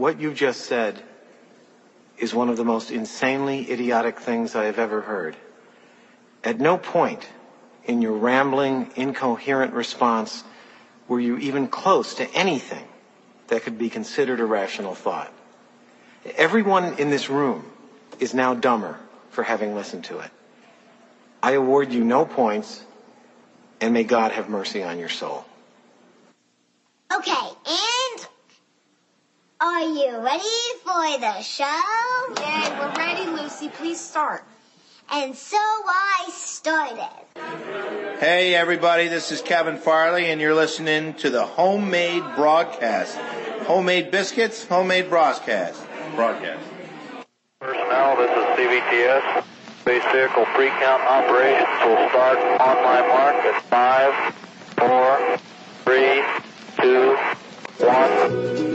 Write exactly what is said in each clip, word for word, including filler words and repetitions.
what you just said is one of the most insanely idiotic things I have ever heard. At no point in your rambling, incoherent response were you even close to anything that could be considered a rational thought. Everyone in this room is now dumber for having listened to it. I award you no points, and may God have mercy on your soul. Okay, and are you ready for the show? Yay, we're ready, Lucy. Please start. And so I started. Hey, everybody, this is Kevin Farley, and you're listening to the Homemade Broadcast. Homemade biscuits, homemade broadcast. Broadcast. Personnel, this is C B T S. Space vehicle pre-count operations will start on my mark at five, four, three, two, one.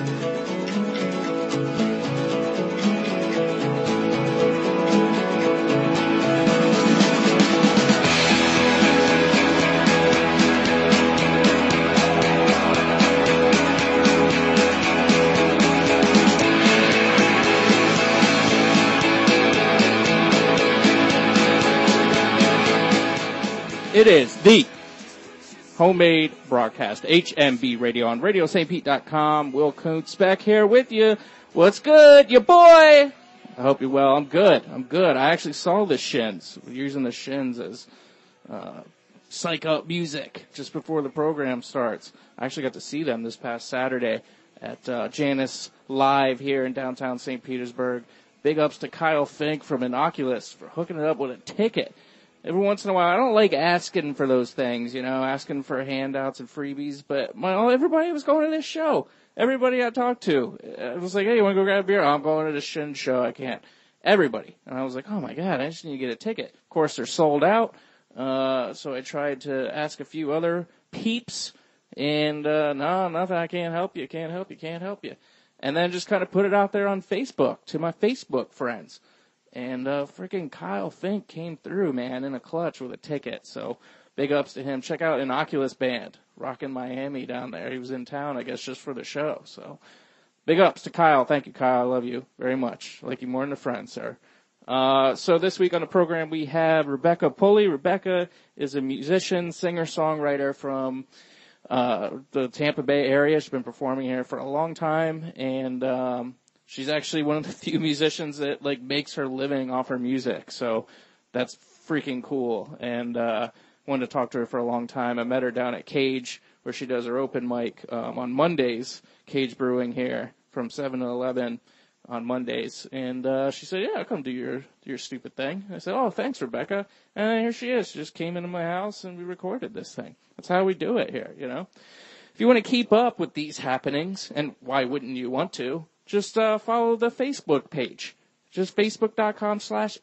It is the Homemade Broadcast, H M B Radio on radio st pete dot com. Will Kuntz back here with you. What's good, your boy? I hope you're well. I'm good. I'm good. I actually saw the Shins. We're using the Shins as uh, psych up music just before the program starts. I actually got to see them this past Saturday at uh, Janus Live here in downtown Saint Petersburg. Big ups to Kyle Fink from Inoculus for hooking it up with a ticket. Every once in a while, I don't like asking for those things, you know, asking for handouts and freebies, but my, everybody was going to this show. Everybody I talked to, I was like, hey, you want to go grab a beer? Oh, I'm going to the Shin show. I can't. Everybody. And I was like, oh, my God, I just need to get a ticket. Of course, they're sold out, uh, so I tried to ask a few other peeps, and uh, no, nothing. I can't help you, can't help you, can't help you. And then just kind of put it out there on Facebook to my Facebook friends. And uh, freaking Kyle Fink came through, man, in a clutch with a ticket. So big ups to him. Check out Inoculus Band, rocking Miami down there. He was in town, I guess, just for the show. So big ups to Kyle. Thank you, Kyle. I love you very much. I like you more than a friend, sir. Uh, so this week on the program we have Rebecca Pulley. Rebecca is a musician, singer-songwriter from uh, the Tampa Bay area. She's been performing here for a long time, and um, she's actually one of the few musicians that, like, makes her living off her music. So that's freaking cool. And, uh, wanted to talk to her for a long time. I met her down at Cage, where she does her open mic, um, on Mondays, Cage Brewing here from seven to eleven on Mondays. And, uh, she said, yeah, I'll come do your, do your stupid thing. I said, oh, thanks, Rebecca. And here she is. She just came into my house and we recorded this thing. That's how we do it here, you know. If you want to keep up with these happenings, and why wouldn't you want to, just uh, follow the Facebook page. Just facebook.com slash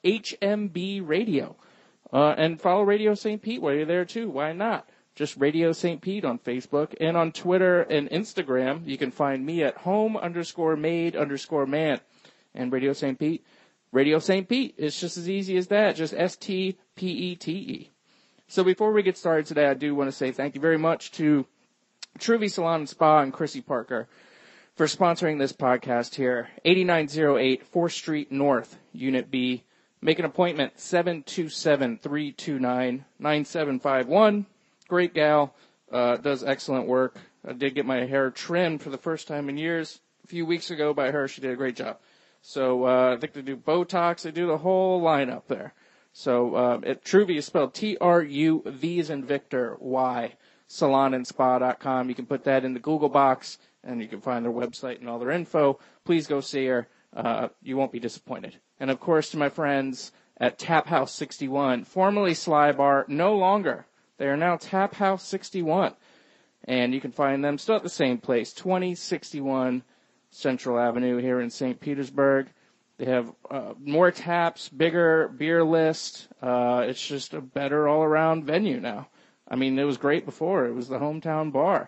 HMB Radio. Uh, and follow Radio Saint Pete while you're there, too. Why not? Just Radio Saint Pete on Facebook. And on Twitter and Instagram, you can find me at home underscore made underscore man. And Radio Saint Pete, Radio Saint Pete. It's just as easy as that. Just S T P E T E. So before we get started today, I do want to say thank you very much to Truvy Salon and Spa and Chrissy Parker for sponsoring this podcast here. eighty-nine oh eight fourth Street North, Unit B. Make an appointment, seven two seven, three two nine, nine seven five one. Great gal, uh, does excellent work. I did get my hair trimmed for the first time in years a few weeks ago by her. She did a great job. So uh, I think they do Botox. They do the whole lineup there. So uh, at Truvy is spelled T R U V as in Victor, Y, salon and spa dot com. You can put that in the Google box, and you can find their website and all their info. Please go see her. Uh, you won't be disappointed. And, of course, to my friends at Tap House sixty-one, formerly Sly Bar, no longer. They are now Tap House sixty-one. And you can find them still at the same place, twenty sixty-one Central Avenue here in Saint Petersburg. They have uh, more taps, bigger beer list. Uh, it's just a better all-around venue now. I mean, it was great before. It was the hometown bar.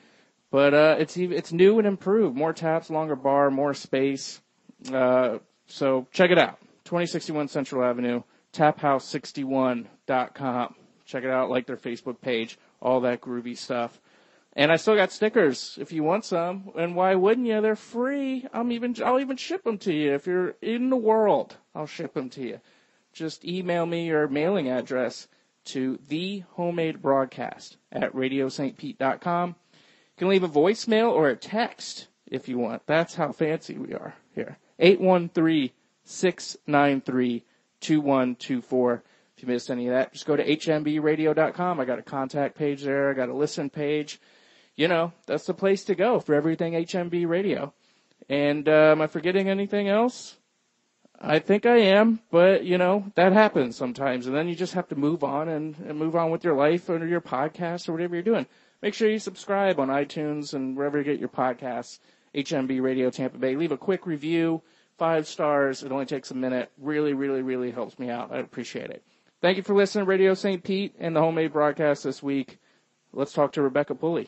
But uh, it's it's new and improved. More taps, longer bar, more space. Uh, so check it out. twenty sixty-one Central Avenue, tap house sixty-one dot com. Check it out, like their Facebook page, all that groovy stuff. And I still got stickers if you want some. And why wouldn't you? They're free. I'm even, I'll even ship them to you. If you're in the world, I'll ship them to you. Just email me your mailing address to the homemade broadcast at radio st pete dot com. You can leave a voicemail or a text if you want. That's how fancy we are here. eight one three, six nine three, two one two four. If you missed any of that, just go to h m b radio dot com. I got a contact page there. I got a listen page. You know, that's the place to go for everything H M B Radio. And uh, am I forgetting anything else? I think I am, but, you know, that happens sometimes. And then you just have to move on and, and move on with your life or your podcast or whatever you're doing. Make sure you subscribe on iTunes and wherever you get your podcasts, H M B Radio Tampa Bay. Leave a quick review, five stars. It only takes a minute. Really, really, really helps me out. I appreciate it. Thank you for listening to Radio Saint Pete and the Homemade Broadcast this week. Let's talk to Rebecca Pulley.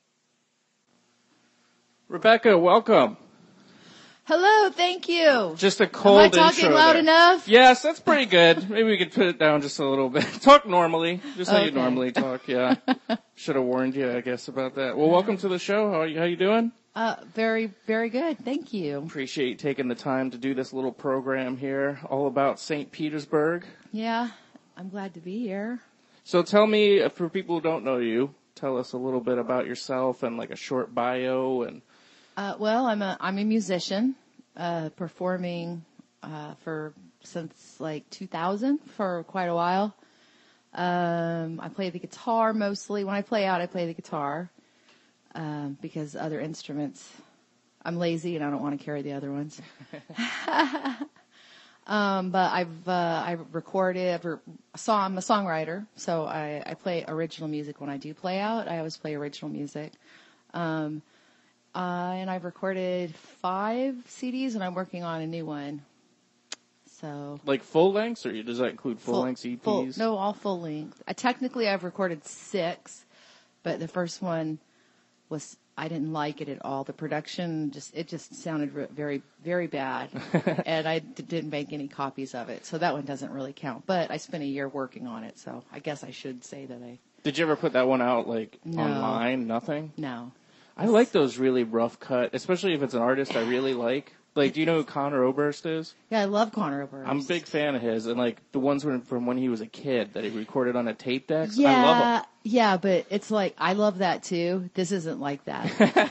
Rebecca, welcome. Hello, thank you. Just a cold intro. Am I talking loud there. enough? Yes, that's pretty good. Maybe we could put it down just a little bit. Talk normally, just how okay. you normally talk, yeah. Should have warned you, I guess, about that. Well, welcome to the show. How are you, how you doing? Uh, very, very good. Thank you. Appreciate you taking the time to do this little program here, all about Saint Petersburg. Yeah, I'm glad to be here. So tell me, for people who don't know you, tell us a little bit about yourself and like a short bio and... Uh, well, I'm a I'm a musician, uh, performing uh, for since like two thousand for quite a while. Um, I play the guitar mostly. When I play out, I play the guitar um, because other instruments, I'm lazy and I don't want to carry the other ones. um, but I've uh, I recorded. I've re- so I'm a songwriter, so I, I play original music when I do play out. I always play original music. Um, Uh, and I've recorded five C Ds, and I'm working on a new one. So like full lengths, or does that include full, full lengths E Ps? Full, no, all full length. Uh, technically, I've recorded six, but the first one was I didn't like it at all. The production just it just sounded re- very very bad, and I d- didn't make any copies of it. So that one doesn't really count. But I spent a year working on it, so I guess I should say that I. Did you ever put that one out like No. online? Nothing. No. I like those really rough cut, especially if it's an artist I really like. Like, do you know who Connor Oberst is? Yeah, I love Connor Oberst. I'm a big fan of his, and like the ones from when he was a kid that he recorded on a tape deck. Yeah, I love them. yeah, but it's like I love that too. This isn't like that.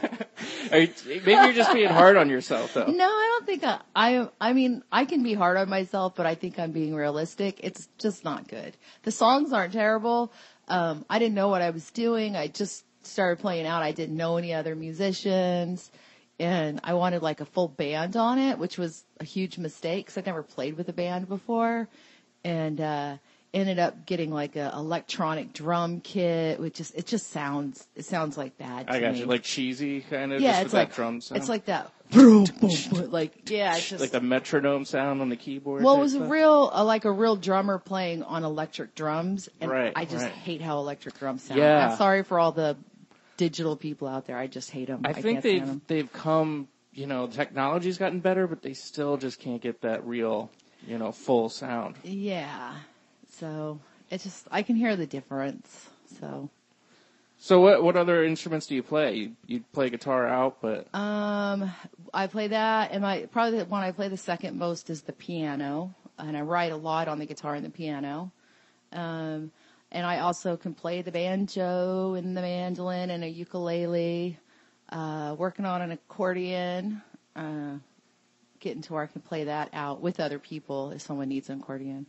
Are you, maybe you're just being hard on yourself, though. No, I don't think I, I. I mean, I can be hard on myself, but I think I'm being realistic. It's just not good. The songs aren't terrible. Um, I didn't know what I was doing. I just started playing out. I didn't know any other musicians, and I wanted like a full band on it, which was a huge mistake because I'd never played with a band before, and uh ended up getting like a electronic drum kit, which just it just sounds it sounds like bad to I got me. you, like cheesy kind of. Yeah, just it's with like that drum sound. it's like that. Boom, boom, like yeah, it's just like the metronome sound on the keyboard. well, it type was a stuff. real, uh, like a real drummer playing on electric drums, and Right, I just right. hate how electric drums sound. Yeah. I'm sorry for all the digital people out there. I just hate them. I I think can't they've stand them. they've come. You know, technology's gotten better, but they still just can't get that real, you know, full sound. Yeah. So it's just I can hear the difference. So So what what other instruments do you play? You, you play guitar out, but um, I play that, and my probably the one I play the second most is the piano, and I write a lot on the guitar and the piano. Um, and I also can play the banjo and the mandolin and a ukulele. Uh, working on an accordion, uh, getting to where I can play that out with other people if someone needs an accordion.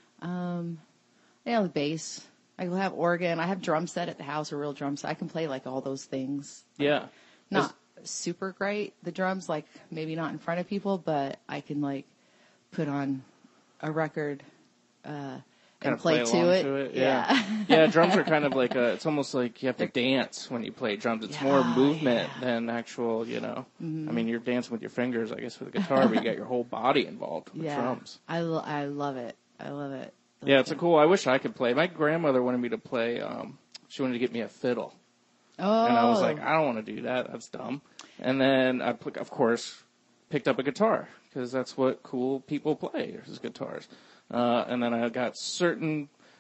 Um, yeah, the bass. I have organ. I have drum set at the house, a real drum set. I can play like all those things. yeah. Not super great, the drums, like maybe not in front of people, but I can like put on a record, uh, Kind and of play, play to, along it. to it. Yeah. Yeah, drums are kind of like a, it's almost like you have to dance when you play drums. It's more Yeah, movement yeah. than actual, you know. Mhm. I mean, you're dancing with your fingers, I guess, with a guitar, but you got your whole body involved with Yeah. drums. I, lo- I love it. I love it. Yeah, it's a cool, I wish I could play. My grandmother wanted me to play, um, she wanted to get me a fiddle. Oh. And I was like, I don't want to do that. That's dumb. And then I, pl- of course, picked up a guitar because that's what cool people play is guitars. Uh, and then I got certain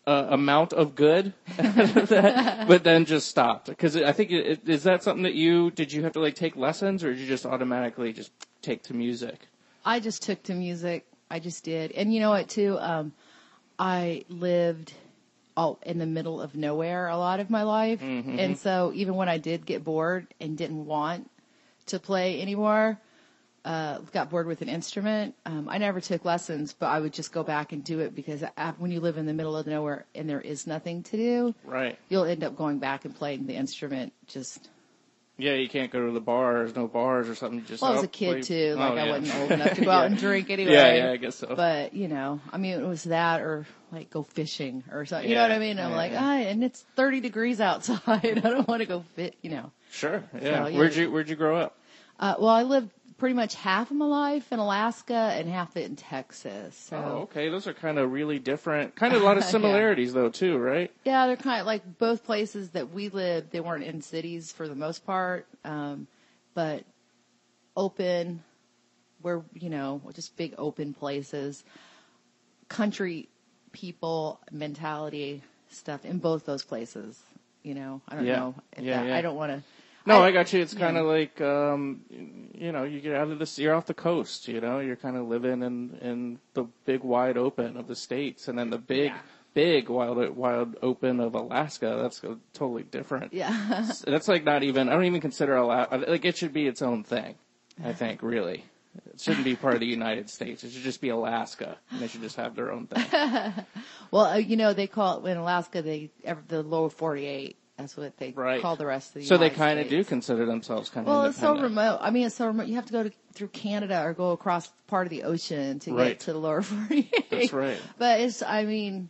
uh, amount of good, that, but then just stopped? Because I think it, it, is that something that you did you have to like take lessons, or did you just automatically just take to music? I just took to music. I just did, and you know what too? Um, I lived all in the middle of nowhere a lot of my life, mm-hmm. and so even when I did get bored and didn't want to play anymore. Uh, got bored with an instrument. Um, I never took lessons, but I would just go back and do it because I, when you live in the middle of nowhere and there is nothing to do, right, you'll end up going back and playing the instrument. Just yeah, you can't go to the bars, no bars or something. Just well, I was oh, a kid play. too. Like oh, I yeah. wasn't old enough to go yeah. out and drink anyway. Yeah, yeah, I guess so. But you know, I mean, it was that or like go fishing or something. You yeah, know what I mean? I'm yeah, like, yeah. ah, and it's thirty degrees outside. I don't want to go fit. You know. Sure. Yeah. So, yeah. Where'd you Where'd you grow up? Uh, well, I lived pretty much half of my life in Alaska and half of it in Texas. So. Oh, okay. Those are kind of really different. Kind of a lot of similarities, yeah. though, too, right? Yeah, they're kind of like both places that we lived. They weren't in cities for the most part, um, but open. We're you know just big open places. Country people mentality stuff in both those places. You know, I don't yeah. know. If yeah, that, yeah. I don't want to. No, I, I got you. It's kind of yeah. like, um, you know, you get out of this, you're off the coast, you know, you're kind of living in, in the big wide open of the States, and then the big, yeah. big wild, wild open of Alaska. That's totally different. Yeah. That's like not even, I don't even consider Alaska, like it should be its own thing, I think, really. It shouldn't be part of the United States. It should just be Alaska, and they should just have their own thing. Well, uh, you know, they call it, in Alaska, they, the lower forty-eight. That's what they right. call the rest of the So United they kind of States. do consider themselves kind of well, it's so independent. remote. I mean, it's so remote. You have to go to, through Canada or go across part of the ocean to Right. get to the lower forty-eight. That's right. But it's, I mean,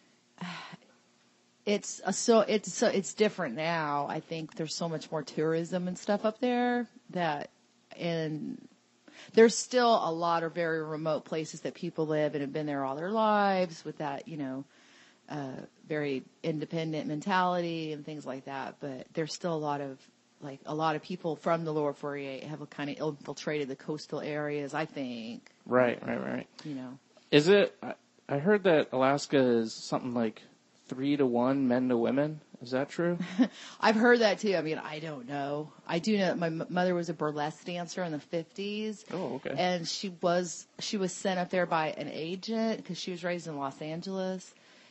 it's a, so it's so it's different now. I think there's so much more tourism and stuff up there that, and there's still a lot of very remote places that people live and have been there all their lives with that, you know. Uh, very independent mentality and things like that, but there's still a lot of, like, a lot of people from the lower forty-eight have kind of infiltrated the coastal areas, I think. Right, right, right. You know. Is it, I, I heard that Alaska is something like three to one men to women. Is that true? I've heard that too. I mean, I don't know. I do know my m- mother was a burlesque dancer in the fifties. Oh, okay. And she was, she was sent up there by an agent because she was raised in Los Angeles.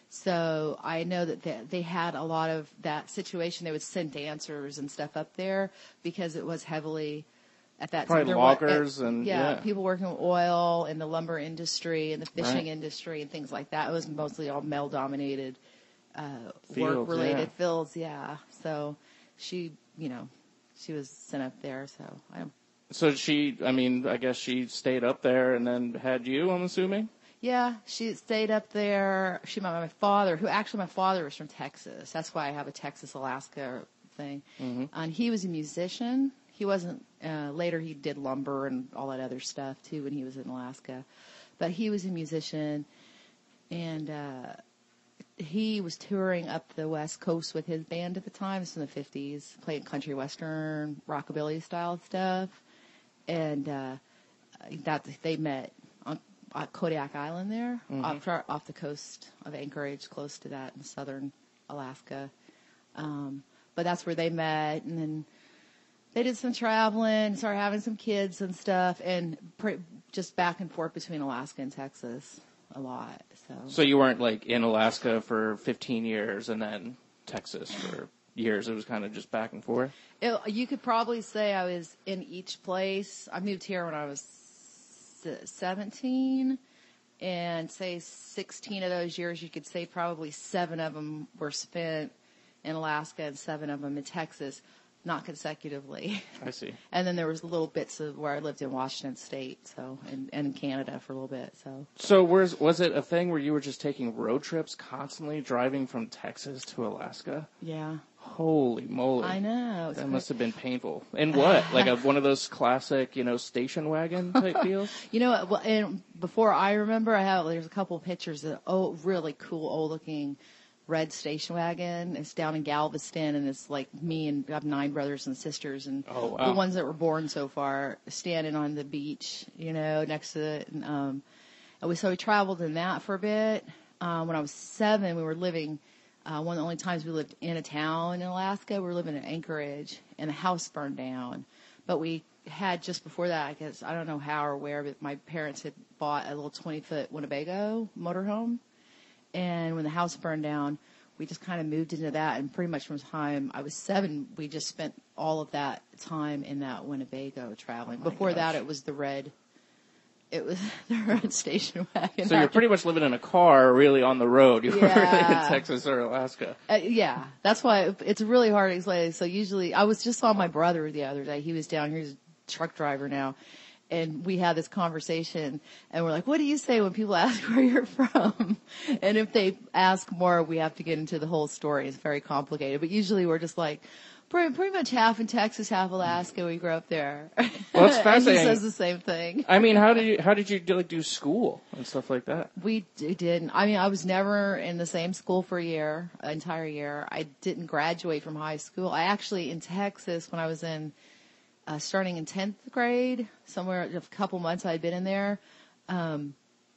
So I know that they, they had a lot of that situation. They would send dancers and stuff up there because it was heavily at that Probably time. There loggers wa- and yeah, yeah. people working with oil in the lumber industry and the fishing Right. industry and things like that. It was mostly all male dominated uh, Fields, work related yeah. fields. Yeah. So she, you know, she was sent up there. So I don't. So she, I mean, I guess she stayed up there and then had you, I'm assuming? Yeah, she stayed up there. She met my father, who actually my father was from Texas. That's why I have a Texas-Alaska thing. Mm-hmm. And he was a musician. He wasn't, uh, later he did lumber and all that other stuff too when he was in Alaska. But he was a musician and, uh, he was touring up the West Coast with his band at the time. This was in the fifties, playing country western, rockabilly style stuff. And, uh, that they met on uh, Kodiak Island there, Mm-hmm. off, off the coast of Anchorage, close to that in southern Alaska. Um, but that's where they met, and then they did some traveling, started having some kids and stuff, and pre- just back and forth between Alaska and Texas a lot. So, So you weren't like in Alaska for fifteen years and then Texas for years. It was kind of just back and forth. it, you could probably say I was in each place. I moved here when I was seventeen, and say sixteen of those years, you could say probably seven of them were spent in Alaska and seven of them in Texas, not consecutively. I see. And then there was little bits of where I lived in Washington State, so and, and in Canada for a little bit. So, So was, was it a thing where you were just taking road trips constantly, driving from Texas to Alaska? yeah, Holy moly. I know. It's That cra- must have been painful. And what? Like a, one of those classic, you know, station wagon type deals? You know, well, and before I remember, I have there's a couple of pictures of oh, really cool old looking red station wagon. It's down in Galveston, and it's like me and I have nine brothers and sisters, and Oh, wow. the ones that were born so far standing on the beach, you know, next to it. And um, and we so we traveled in that for a bit. uh, when I was seven, we were living, uh, one of the only times we lived in a town in Alaska. We were living in Anchorage, and the house burned down. But we had just before that, I guess, I don't know how or where, but my parents had bought a little twenty-foot Winnebago motorhome. And when the house burned down, we just kind of moved into that. And pretty much from the time I was seven, we just spent all of that time in that Winnebago traveling. Oh Before gosh. that, it was the red. It was the red station wagon. So you're pretty much living in a car, really on the road. You weren't Yeah. really in Texas or Alaska. Uh, yeah, that's why it's really hard to explain. So usually, I was just saw my brother the other day. He was down here. He's a truck driver now. And we had this conversation, and we're like, what do you say when people ask where you're from? And if they ask more, we have to get into the whole story. It's very complicated. But usually we're just like, pretty, pretty much half in Texas, half Alaska. We grew up there. Well, it's fascinating. And he says the same thing. I mean, how did you, how did you do, like, do school and stuff like that? We d- didn't. I mean, I was never in the same school for a year, an entire year. I didn't graduate from high school. I actually, in Texas, when I was in Uh, starting in tenth grade, somewhere a couple months I had been in there. Um,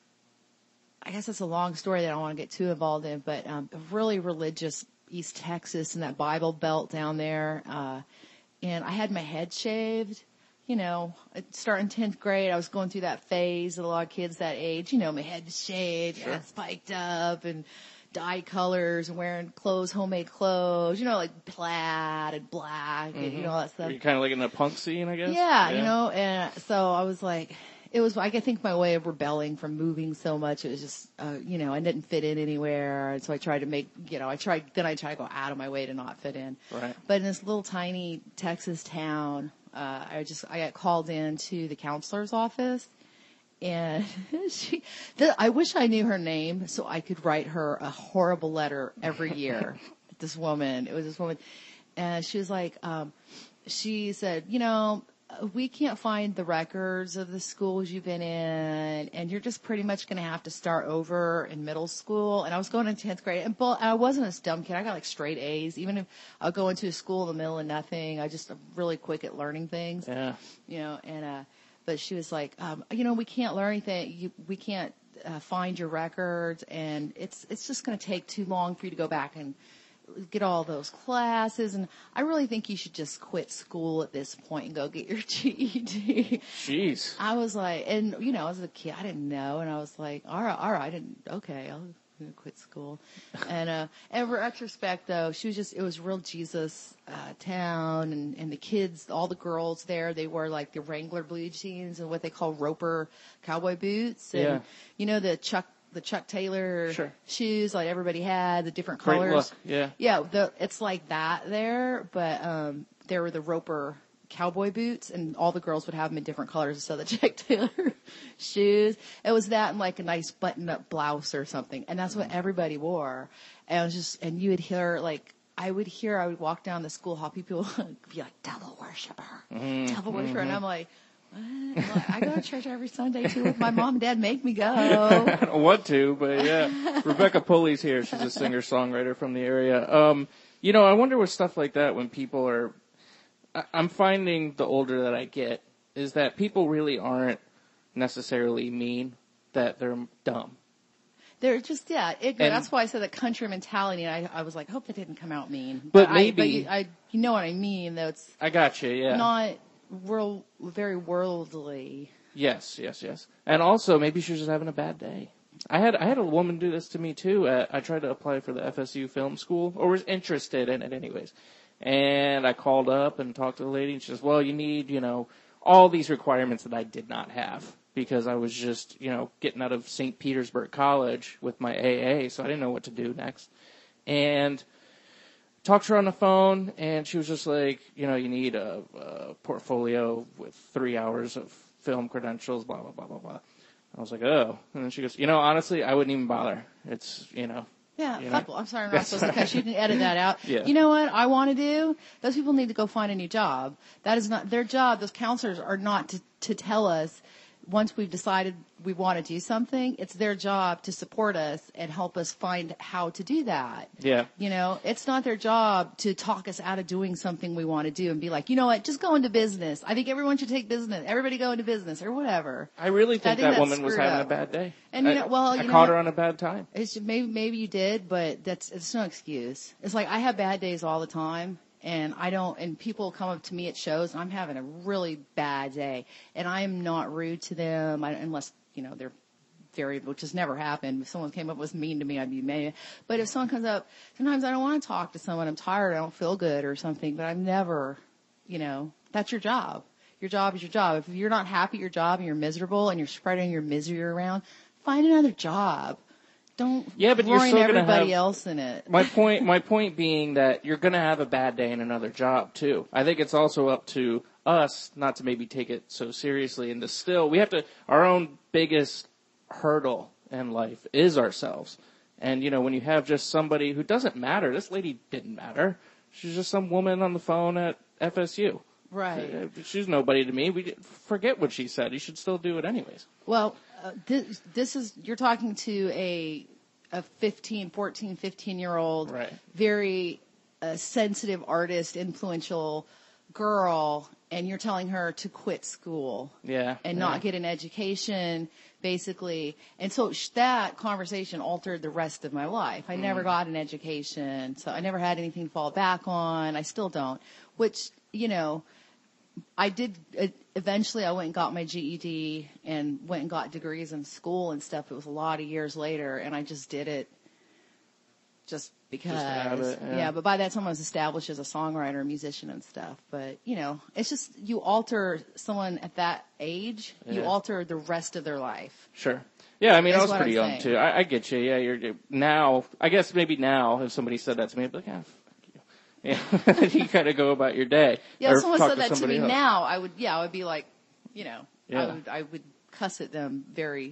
I guess that's a long story that I don't want to get too involved in, but um, really religious East Texas and that Bible Belt down there. Uh, and I had my head shaved. You know, starting tenth grade, I was going through that phase of a lot of kids that age. You know, my head was shaved, Sure. and spiked up, and dye colors and wearing clothes, homemade clothes, you know, like plaid and black and, you know, all that stuff. You're kind of like in a punk scene, I guess? Yeah, you know, and so I was like, it was, I think my way of rebelling from moving so much. It was just, uh, you know, I didn't fit in anywhere. And so I tried to make, you know, I tried, then I tried to go out of my way to not fit in. Right. But in this little tiny Texas town, uh, I just, I got called into the counselor's office. And she, the, I wish I knew her name so I could write her a horrible letter every year. This woman, it was this woman. And she was like, um, she said, you know, we can't find the records of the schools you've been in, and you're just pretty much going to have to start over in middle school. And I was going in tenth grade, and but I wasn't a dumb kid. I got like straight A's. Even if I'll go into a school in the middle of nothing, I just am really quick at learning things. Yeah. You know, and, uh, but she was like, um, you know, we can't learn anything. You, we can't uh, find your records, and it's it's just going to take too long for you to go back and get all those classes. And I really think you should just quit school at this point and go get your G E D. Jeez. I was like, and you know, as a kid, I didn't know, and I was like, all right, all right, I didn't. Okay, I'll. I'm gonna quit school. And, uh, in retrospect though, she was just, it was real Jesus, uh, town, and, and the kids, all the girls there, they wore like the Wrangler blue jeans and what they call Roper cowboy boots. And, Yeah. you know, the Chuck, the Chuck Taylor Sure. shoes like everybody had, the different Great colors. look, yeah. Yeah, the, it's like that there, but, um, there were the Roper cowboy boots, and all the girls would have them in different colors. So the Chuck Taylor shoes, it was that and like a nice button-up blouse or something, and that's what everybody wore. And it was just, and you would hear like, I would hear, I would walk down the school hall, people would be like, devil worshiper, Mm-hmm. devil worshiper, and I'm like, what? I'm like, I go to church every Sunday too with my mom and dad make me go. I don't want to, but yeah. Rebecca Pulley's here. She's a singer-songwriter from the area. Um, you know, I wonder with stuff like that when people are, I, I'm finding the older that I get is that people really aren't necessarily mean, that they're dumb. They're just, yeah, ignorant. And- That's why I said the country mentality, and I, I was like, I hope that didn't come out mean. But I, maybe- but you, I, you know what I mean, though. It's I got you, yeah. not world, very worldly. Yes, yes, yes. And also, maybe she's just having a bad day. I had I had a woman do this to me too. Uh, I tried to apply for the F S U film school, or was interested in it anyways. And I called up and talked to the lady, and she says, well, you need, you know, all these requirements that I did not have because I was just, you know, getting out of Saint Petersburg College with my A A, so I didn't know what to do next. And talked to her on the phone, and she was just like, you know, you need a, a portfolio with three hours of film credentials, blah, blah, blah, blah, blah. I was like, oh. And then she goes, you know, honestly, I wouldn't even bother. It's, you know. Yeah, you fuck, know. I'm sorry, I'm not supposed to cut you. You can edit that out. Yeah. You know what I want to do? Those people need to go find a new job. That is not their job. Those counselors are not to, to tell us once we've decided we want to do something, it's their job to support us and help us find how to do that. Yeah. You know, it's not their job to talk us out of doing something we want to do and be like, you know what, just go into business. I think everyone should take business. Everybody go into business or whatever. I really think, I think that that's woman was screwed having up. a bad day. And you I, know, well, I you know caught what? her on a bad time. It's just, maybe maybe you did, but that's it's no excuse. It's like I have bad days all the time, and I don't. And people come up to me at shows, and I'm having a really bad day, and I am not rude to them I, unless you know they're very, which has never happened. If someone came up and was mean to me, I'd be mad. But if someone comes up, sometimes I don't want to talk to someone. I'm tired. I don't feel good or something. But I'm never, you know, that's your job. Your job is your job. If you're not happy at your job and you're miserable and you're spreading your misery around, find another job. Don't Yeah, but you're join still gonna everybody have- else in it. My point, my point being that you're going to have a bad day in another job too. I think it's also up to us not to maybe take it so seriously and to still, we have to, our own biggest hurdle in life is ourselves. And you know, when you have just somebody who doesn't matter, this lady didn't matter. She's just some woman on the phone at F S U. Right. She's nobody to me. We forget what she said. You should still do it anyways. Well, uh, this, this is, you're talking to a, a fifteen, fourteen, fifteen year old, Right. very uh, sensitive artist, influential girl, and you're telling her to quit school. Yeah. And yeah. not get an education, basically. And so sh- that conversation altered the rest of my life. I never got an education, so I never had anything to fall back on. I still don't, which, you know, I did, uh, eventually I went and got my G E D and went and got degrees in school and stuff. It was a lot of years later, and I just did it just because. Just to have it, yeah. But by that time I was established as a songwriter, musician and stuff. But, you know, it's just, you alter someone at that age, you Yeah. alter the rest of their life. Sure. Yeah, I mean, I Is was what pretty I'm young saying. too. I, I get you. Yeah, you're, you're now. I guess maybe now, if somebody said that to me, I'd be like, ah, fuck you. Yeah, you kind of go about your day. Yeah, Or if someone talk said that to somebody me else. now, I would, yeah, I would be like, you know, Yeah. I would, I would cuss at them very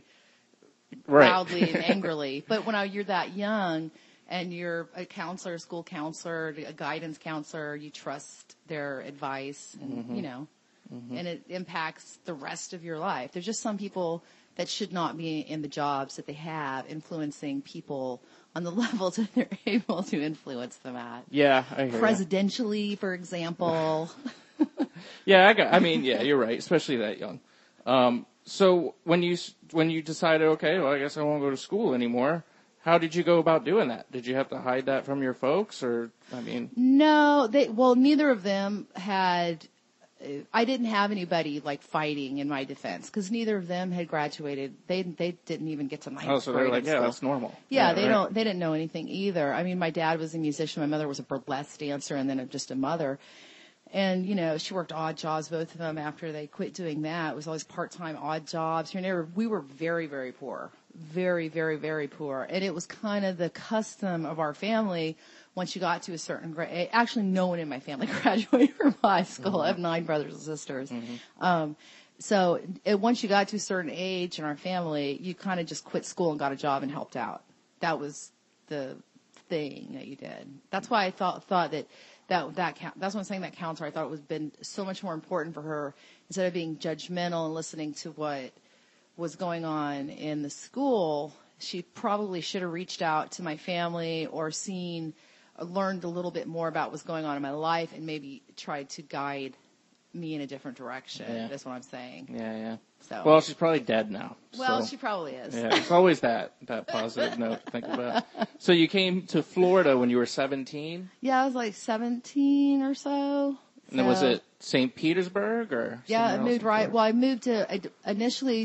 Right. loudly and angrily. But when I, you're that young and you're a counselor, a school counselor, a guidance counselor, you trust their advice and, Mm-hmm. you know, and it impacts the rest of your life. There's just some people that should not be in the jobs that they have influencing people on the levels that they're able to influence them at. Yeah, I hear ya. Presidentially, for example. Yeah, I got. I mean, yeah, you're right, especially that young. Um, so when you s- when you decided, okay, well, I guess I won't go to school anymore. How did you go about doing that? Did you have to hide that from your folks, or I mean? No, they, well, neither of them had, uh, I didn't have anybody like fighting in my defense because neither of them had graduated. They, they didn't even get to ninth Oh, so grade they're like, in yeah, school. that's normal. Yeah, they right. don't, they didn't know anything either. I mean, my dad was a musician. My mother was a burlesque dancer and then just a mother. And, you know, she worked odd jobs, both of them, after they quit doing that. It was always part-time odd jobs. You know, we were very, very poor. Very, very, very poor. And it was kind of the custom of our family once you got to a certain grade. Actually, no one in my family graduated from high school. Mm-hmm. I have nine brothers and sisters. Mm-hmm. Um, so it, once you got to a certain age in our family, you kind of just quit school and got a job and helped out. That was the thing that you did. That's why I thought, thought that That that count, that's what I'm saying. That counselor, I thought it was been so much more important for her instead of being judgmental and listening to what was going on in the school. She probably should have reached out to my family or seen, or learned a little bit more about what's going on in my life and maybe tried to guide me in a different direction. Yeah. That's what I'm saying. Yeah, yeah. So Well, she's probably dead now. well, so. she probably is. Yeah, it's always that that positive note to think about. So you came to Florida when you were seventeen, Yeah, I was like seventeen or so. and then was So- it Saint Petersburg or? Yeah, I somewhere else moved in right. Florida? Well, I moved to I, initially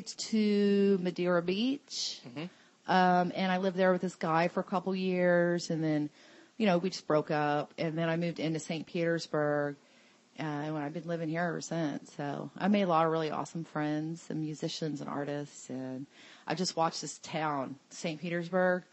to Madeira Beach, um, and I lived there with this guy for a couple years, and then, you know, we just broke up, and then I moved into Saint Petersburg, uh, and I've been living here ever since. So I made a lot of really awesome friends, and musicians and artists, and I just watched this town, Saint Petersburg,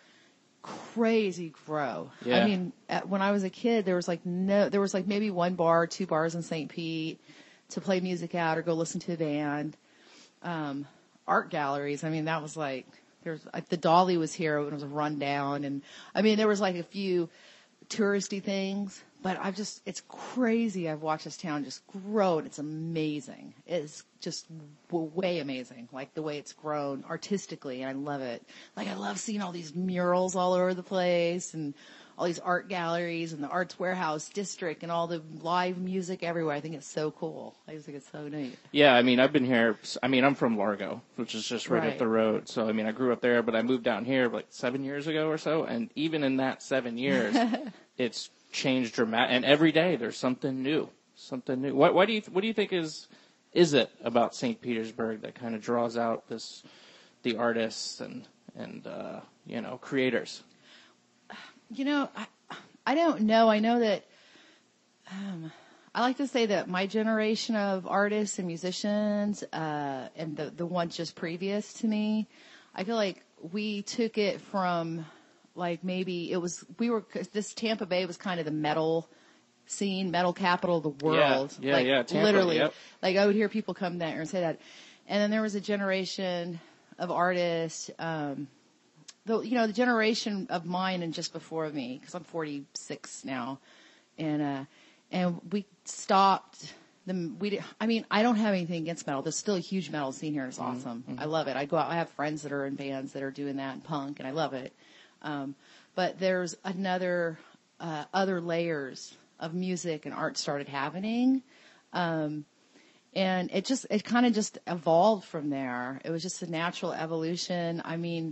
crazy grow. Yeah. I mean, at, when I was a kid, there was like no, there was like maybe one bar, two bars in Saint Pete to play music at or go listen to a band. Um, art galleries. I mean, that was like, there's like the Dolly was here when it was a rundown. And I mean, there was like a few touristy things. But I've just, it's crazy. I've watched this town just grow, and it's amazing. It's just w- way amazing, like the way it's grown artistically, and I love it. Like, I love seeing all these murals all over the place, and all these art galleries, and the Arts Warehouse district, and all the live music everywhere. I think it's so cool. I just think it's so neat. Yeah, I mean, I've been here. I mean, I'm from Largo, which is just right, Right. up the road. So, I mean, I grew up there, but I moved down here like seven years ago or so, and even in that seven years, it's changed dramatic. And every day there's something new, something new. What, what do you what do you think is is it about Saint Petersburg that kind of draws out this the artists and and uh, you know, creators? You know, I, I don't know. I know that um, I like to say that my generation of artists and musicians uh, and the, the ones just previous to me, I feel like we took it from like maybe it was, we were, this Tampa Bay was kind of the metal scene, metal capital of the world. Yeah, yeah, like, yeah, Tampa, literally. yep. Like I would hear people come there and say that. And then there was a generation of artists, um, the, you know, the generation of mine and just before me, because I'm forty-six now, and uh, and we stopped. The, we, did, I mean, I don't have anything against metal. There's still a huge metal scene here. It's awesome. Mm-hmm. I love it. I go out. I have friends that are in bands that are doing that and punk, and I love it. Um, but there's another uh, other layers of music and art started happening. Um, And it just, it kind of just evolved from there. It was just a natural evolution. I mean,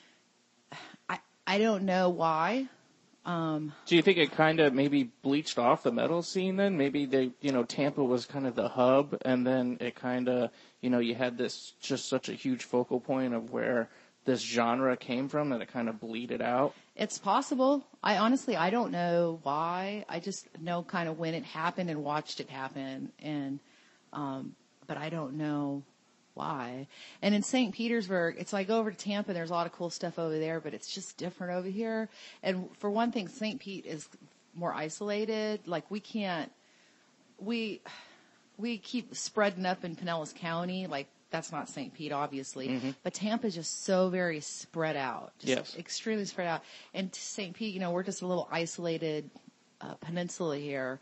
I, I don't know why. Um, Do you think it kind of maybe bleached off the metal scene then? Maybe they, you know, Tampa was kind of the hub, and then it kind of, you know, you had this just such a huge focal point of where this genre came from that it kind of bleeded out. It's possible. I honestly, I don't know why. I just know kind of when it happened and watched it happen. And, um, but I don't know why. And in Saint Petersburg, it's like over to Tampa, there's a lot of cool stuff over there, but it's just different over here. And for one thing, Saint Pete is more isolated. Like we can't, we, we keep spreading up in Pinellas County. Like that's not Saint Pete, obviously, mm-hmm. but Tampa's just so very spread out. Just yes. extremely spread out. And Saint Pete, you know, we're just a little isolated, uh, peninsula here.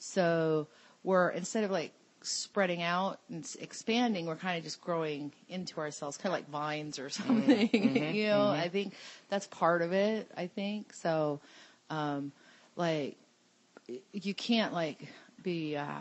So we're, instead of like, spreading out and expanding, we're kind of just growing into ourselves, kind of like vines or something. Mm-hmm, you know, mm-hmm. I think that's part of it. I think so. Um, like you can't like be uh,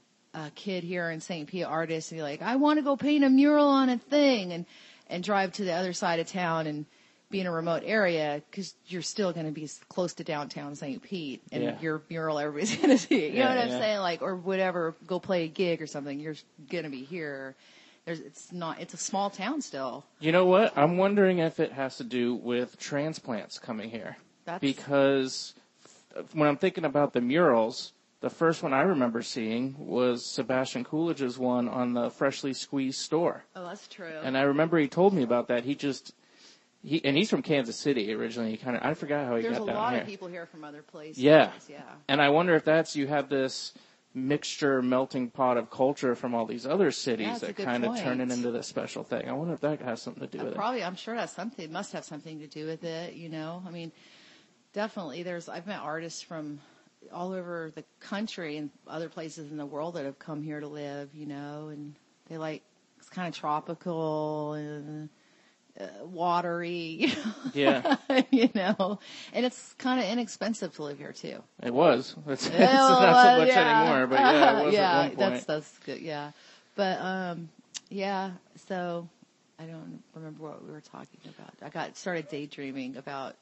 a kid here in Saint Pete artist and be like, I want to go paint a mural on a thing, and and drive to the other side of town and be in a remote area, because you're still going to be close to downtown Saint Pete, and yeah. your mural everybody's going to see. You yeah, know what I'm yeah. saying? Like, or whatever, go play a gig or something. You're going to be here. There's, it's not. It's a small town still. You know what? I'm wondering if it has to do with transplants coming here. That's... Because when I'm thinking about the murals, the first one I remember seeing was Sebastian Coolidge's one on the Freshly Squeezed store. Oh, that's true. And I remember he told me about that. He just. He, and he's from Kansas City originally. He kind of, I forgot how he There's got down here. There's a lot of people here from other places. Yeah. yeah. And I wonder if that's, you have this mixture, melting pot of culture from all these other cities yeah, that kind point. of turn it into this special thing. I wonder if that has something to do uh, with probably, it. Probably, I'm sure that's something, it must have something to do with it, you know. I mean, definitely there's, I've met artists from all over the country and other places in the world that have come here to live, you know, and they like, it's kind of tropical and Uh, watery, you know? Yeah, you know, and it's kind of inexpensive to live here too. It was. It's, it's oh, not so much yeah. anymore, but yeah, it was yeah, at one point. that's that's good. Yeah, but um, yeah. So I don't remember what we were talking about. I got started daydreaming about.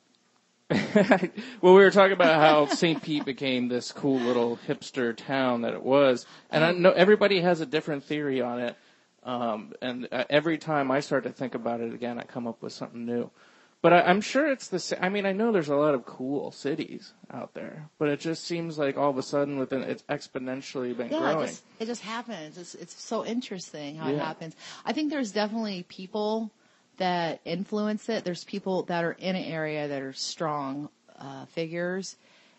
Well, we were talking about how Saint Pete became this cool little hipster town that it was, and I know everybody has a different theory on it. Um, and uh, every time I start to think about it again, I come up with something new. But I, I'm sure it's the same. I mean, I know there's a lot of cool cities out there, but it just seems like all of a sudden within, it's exponentially been yeah, growing. It just, it just happens. It's, it's so interesting how yeah. it happens. I think there's definitely people that influence it. There's people that are in an area that are strong uh, figures.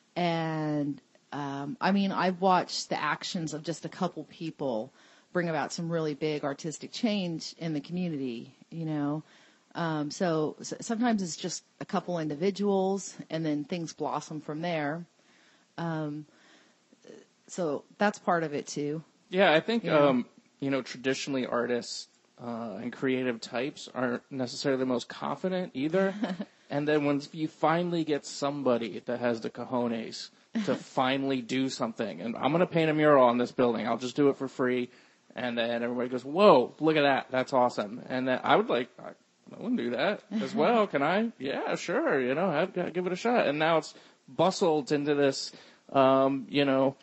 And, um, I mean, I've watched the actions of just a couple people bring about some really big artistic change in the community, you know. Um, so, so sometimes it's just a couple individuals, and then things blossom from there. Um, so that's part of it too. Yeah, I think, Yeah. um, you know, traditionally artists uh, and creative types aren't necessarily the most confident either. And then when you finally get somebody that has the cojones to finally do something, and I'm going to paint a mural on this building, I'll just do it for free. And then everybody goes, whoa, look at that. That's awesome. And then I would like, I, I wouldn't do that as well. Can I? Yeah, sure. You know, I've got to give it a shot. And now it's bustled into this, um, you know,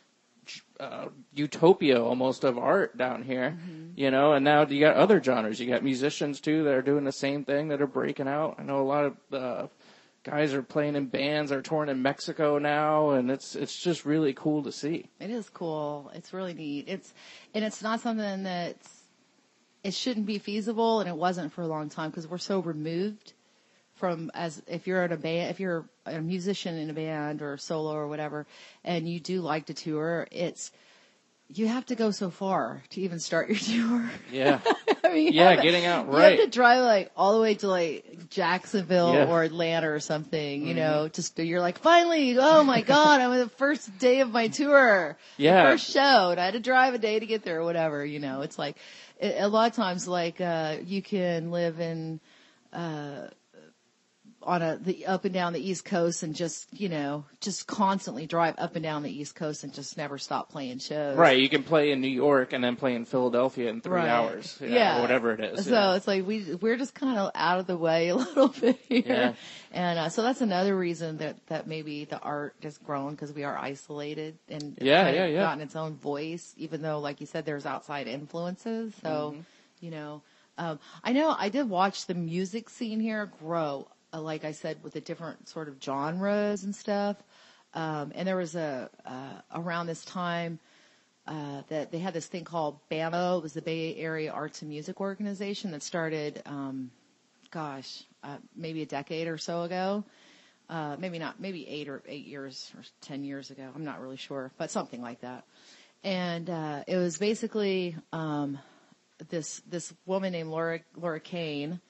uh, utopia almost of art down here, mm-hmm. you know, and now you got other genres. You got musicians too that are doing the same thing, that are breaking out. I know a lot of, uh, guys are playing in bands, are touring in Mexico now, and it's it's just really cool to see. It is cool. It's really neat. It's and it's not something that's it shouldn't be feasible, and it wasn't for a long time because we're so removed from as if you're in a band, if you're a musician in a band or solo or whatever, and you do like to tour, it's you have to go so far to even start your tour. Yeah. I mean, yeah, to, getting out, you right. have to drive like all the way to like Jacksonville yeah. or Atlanta or something, you mm-hmm. know, just, you're like, finally, oh my God, I'm on the first day of my tour. Yeah. The first show, and I had to drive a day to get there or whatever, you know, it's like, it, a lot of times like, uh, you can live in, uh, on a, the up and down the East Coast and just, you know, just constantly drive up and down the East Coast and just never stop playing shows. Right. You can play in New York and then play in Philadelphia in three right. hours. Yeah, yeah. Or whatever it is. So yeah. it's like we, we're just kind of out of the way a little bit here. Yeah. And, uh, so that's another reason that, that maybe the art has grown because we are isolated and yeah, kind yeah, of yeah. gotten its own voice, even though, like you said, there's outside influences. So, mm-hmm. you know, um, I know I did watch the music scene here grow. Uh, like I said, with the different sort of genres and stuff. Um, and there was a, uh, around this time, uh, that they had this thing called B A M O. It was the Bay Area Arts and Music Organization that started, um, gosh, uh, maybe a decade or so ago. Uh, maybe not, maybe eight or eight years or ten years ago. I'm not really sure, but something like that. And, uh, it was basically, um, this, this woman named Laura, Laura Kane,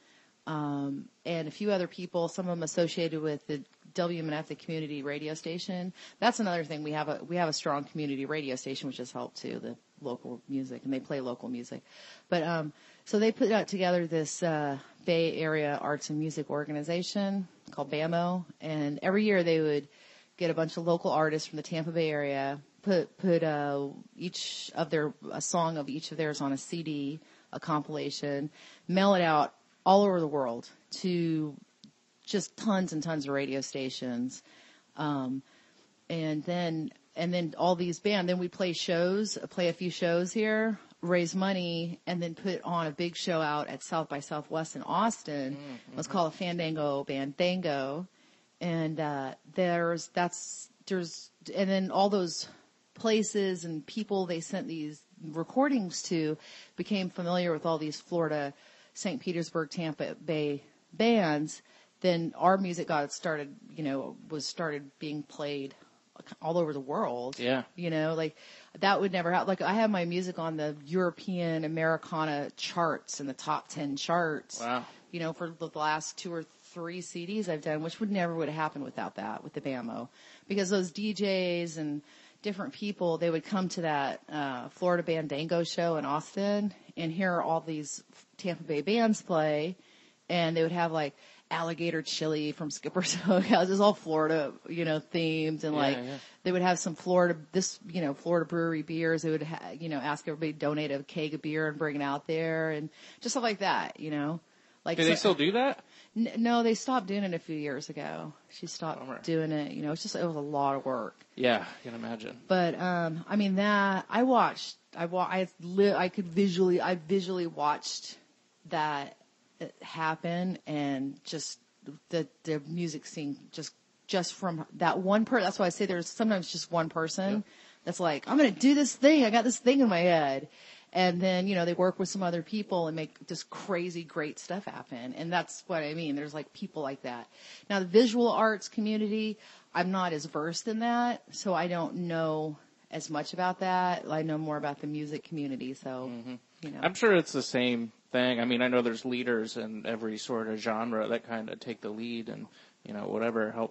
Um, and a few other people, some of them associated with the W M N F, the community radio station. That's another thing. We have a, we have a strong community radio station, which has helped too, the local music, and they play local music. But, um, so they put out together this, uh, Bay Area Arts and Music Organization called B A M O. And every year they would get a bunch of local artists from the Tampa Bay area, put, put, uh, each of their, a song of each of theirs on a C D, a compilation, mail it out all over the world to just tons and tons of radio stations. Um, and then, and then all these bands, then we play shows, play a few shows here, raise money, and then put on a big show out at South by Southwest in Austin. Mm-hmm. It was called a Fandango Bandango. And, uh, there's, that's, there's, and then all those places and people they sent these recordings to became familiar with all these Florida, Saint Petersburg, Tampa Bay bands, then our music got started, you know, was started being played all over the world. Yeah. You know, like that would never happen. Like I have my music on the European Americana charts and the top ten charts. Wow. You know, for the last two or three C Ds I've done, which would never would have happened without that, with the B A M O. Because those D Js and different people, they would come to that, uh, Florida Bandango show in Austin and hear all these Tampa Bay bands play, and they would have like Alligator Chili from Skipper's Smokehouse. It was all Florida, you know, themed, and yeah, like yeah. they would have some Florida, this, you know, Florida brewery beers. They would, ha- you know, ask everybody to donate a keg of beer and bring it out there, and just stuff like that, you know. Like, do they still do that? N- no, they stopped doing it a few years ago. She stopped Bummer. doing it. You know, it's just it was a lot of work. Yeah, I can imagine. But um, I mean that I watched. I wa- I li- I could visually. I visually watched that happen, and just the the music scene just just from that one person. That's why I say there's sometimes just one person yeah. that's like, I'm gonna do this thing. I got this thing in my head. And then, you know, they work with some other people and make this crazy great stuff happen. And that's what I mean. There's like people like that. Now the visual arts community, I'm not as versed in that, so I don't know as much about that. I know more about the music community, so, mm-hmm. you know. I'm sure it's the same thing. I mean, I know there's leaders in every sort of genre that kind of take the lead and, you know, whatever, help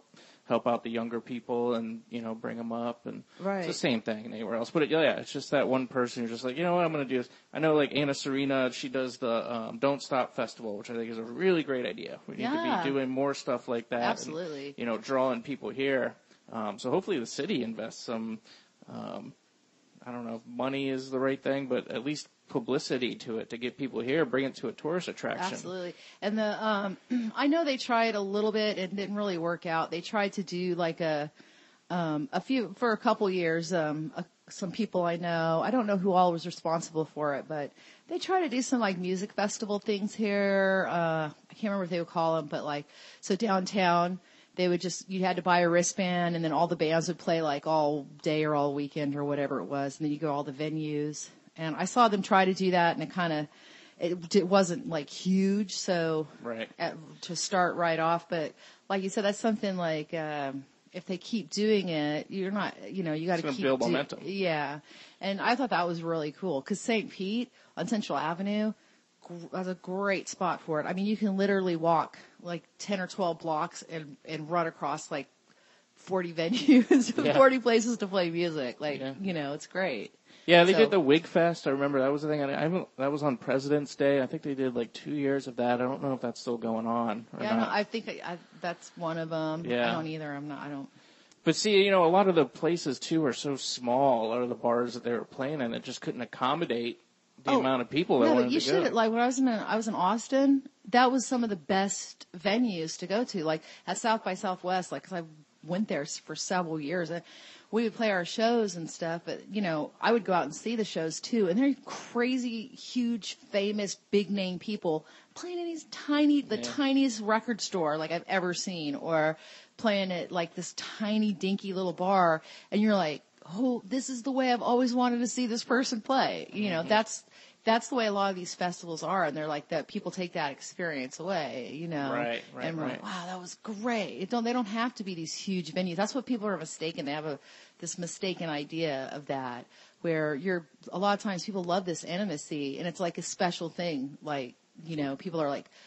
help out the younger people and, you know, bring them up. And Right. it's the same thing anywhere else. But, it, yeah, it's just that one person who's just like, you know what, I'm going to do this. I know, like, Anna Serena, she does the um, Don't Stop Festival, which I think is a really great idea. We need Yeah. to be doing more stuff like that. Absolutely. And, you know, drawing people here. Um, so hopefully the city invests some, um, I don't know if money is the right thing, but at least publicity to it to get people here, bring it to a tourist attraction. Absolutely. And the, um, I know they tried a little bit and didn't really work out. They tried to do like a, um, a few, for a couple years, um, a, some people I know, I don't know who all was responsible for it, but they try to do some like music festival things here. Uh, I can't remember what they would call them, but like, so downtown, they would just, you had to buy a wristband and then all the bands would play like all day or all weekend or whatever it was. And then you go to all the venues. And I saw them try to do that and it kind of, it, it wasn't like huge. So Right. at, to start right off, but like you said, that's something like, um, if they keep doing it, you're not, you know, you got to gonna keep build do- momentum. Yeah. And I thought that was really cool because Saint Pete on Central Avenue was a great spot for it. I mean, you can literally walk like ten or twelve blocks and, and run across like forty venues, Yeah. forty places to play music. Like, Yeah. you know, it's great. Yeah, they So- did the Wig Fest. I remember that was the thing. I, I haven't, that was on President's Day. I think they did like two years of that. I don't know if that's still going on or Yeah, not. no, I think I, I, that's one of them. Yeah. I don't either. I'm not, I don't. But see, you know, a lot of the places too are so small. A lot of the bars that they were playing in, it just couldn't accommodate the Oh, amount of people that No, wanted but you to go. should, like when I was in, I was in Austin, that was some of the best venues to go to. Like at South by Southwest, like 'cause I went there for several years. And we would play our shows and stuff, but you know, I would go out and see the shows too. And they're crazy, huge, famous, big name people playing in these tiny, the Yeah. tiniest record store like I've ever seen, or playing at like this tiny, dinky little bar. And you're like, oh, this is the way I've always wanted to see this person play. You know, that's, that's the way a lot of these festivals are. And they're like that people take that experience away, you know, Right, right, and we're right. like, wow, that was great. It don't, they don't have to be these huge venues. That's what people are mistaken. They have a, this mistaken idea of that where you're, a lot of times people love this intimacy and it's like a special thing. Like, you know, people are like,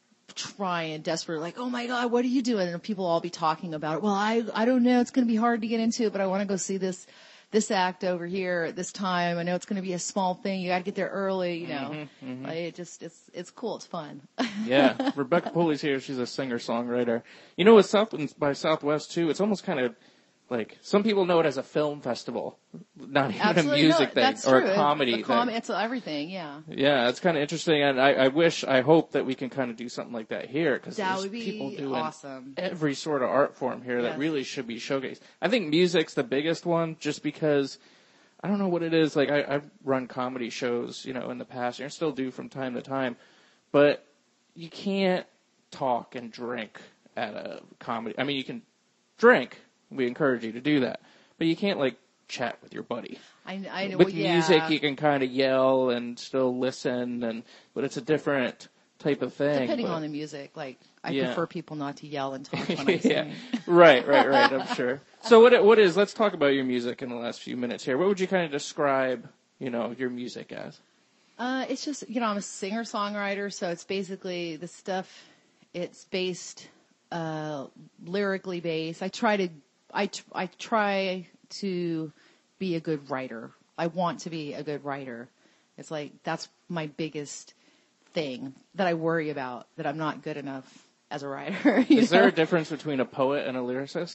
trying desperate, like, oh my God, what are you doing? And people all be talking about it. Well, I, I don't know. It's going to be hard to get into it, but I want to go see this, this act over here at this time. I know it's going to be a small thing. You got to get there early, you know, Mm-hmm, mm-hmm. like it just, it's, it's cool. It's fun. Yeah, Rebecca Pulley's here. She's a singer-songwriter. You know, with South by Southwest, too, it's almost kind of like, some people know it as a film festival, not even Absolutely. a music No, thing that's or true. a comedy The com- thing. It's everything. Yeah. Yeah, it's kind of interesting, and I, I wish, I hope that we can kind of do something like that here, because That there's would be people doing awesome. every sort of art form here that Yes. really should be showcased. I think music's the biggest one, just because, I don't know what it is, like, I, I've run comedy shows, you know, in the past, and I still do from time to time, but you can't talk and drink at a comedy, I mean, you can drink, we encourage you to do that, but you can't, like, chat with your buddy. I, I know. With well, yeah. music, you can kind of yell and still listen, and but it's a different type of thing. Depending but, on the music, like I Yeah. prefer people not to yell and talk when I'm yeah, singing. right, right, right. I'm sure. So what? What is? Let's talk about your music in the last few minutes here. What would you kind of describe, you know, your music as? Uh, it's just, you know, I'm a singer songwriter, so it's basically the stuff. It's based, uh, lyrically based. I try to, I, t- I try to be a good writer. I want to be a good writer. It's like, that's my biggest thing that I worry about, that I'm not good enough as a writer. you Is there know? a difference between a poet and a lyricist?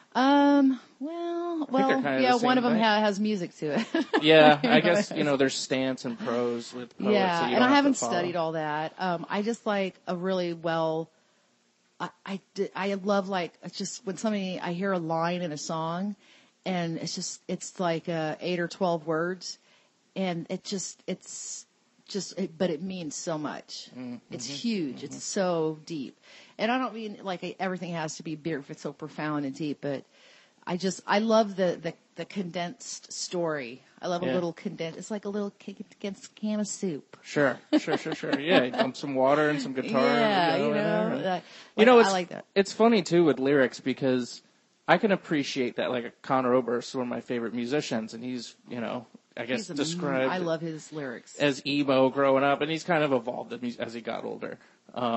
Um, well, they're well, kinda yeah, the same one of them thing. ha- has music to it. Yeah, You I know, guess it's- you know there's stance and prose with poets. Yeah, so you and don't I have to haven't follow. studied all that. Um, I just like a really well. I I, di- I love like it's just when somebody I hear a line in a song, and it's just it's like uh, eight or twelve words, and it just it's just it, but it means so much. Mm-hmm. It's huge. It's so deep, and I don't mean like everything has to be beer if it's so profound and deep, but I just I love the the, the condensed story. I love Yeah. a little condensed. It's like a little condensed can of soup. Sure, sure, sure, sure. Yeah, you dump some water and some guitar. Yeah, and, you in there, know, and- that, you know, like, it's, I like that. It's funny too with lyrics because I can appreciate that. Like Conor Oberst, one of my favorite musicians, and he's, you know, I guess He's a- described I love his lyrics. as emo growing up, and he's kind of evolved as he got older. Um,